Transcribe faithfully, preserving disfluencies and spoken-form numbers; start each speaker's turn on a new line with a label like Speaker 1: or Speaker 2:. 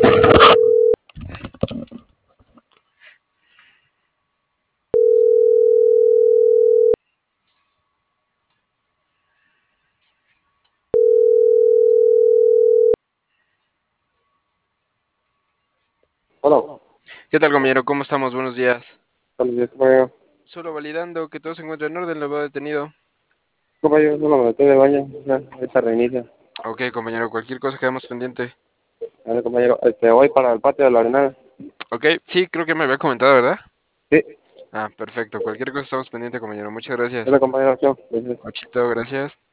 Speaker 1: Hola,
Speaker 2: ¿Qué tal, compañero? ¿Cómo estamos? Buenos días.
Speaker 1: buenos días, compañero.
Speaker 2: Solo validando que todo se encuentra en orden, lo veo detenido.
Speaker 1: Compañero, solo me metí de baño, ya, ahorita reinicia.
Speaker 2: Ok, compañero, cualquier cosa quedamos pendiente.
Speaker 1: A ver, compañero, este, voy para el patio de la arenal.
Speaker 2: Ok, sí, creo que me había comentado, ¿verdad?
Speaker 1: Sí,
Speaker 2: Ah, perfecto. Cualquier cosa estamos pendiente, compañero. Muchas gracias.
Speaker 1: hola, compañero, chao.
Speaker 2: Ochito, gracias.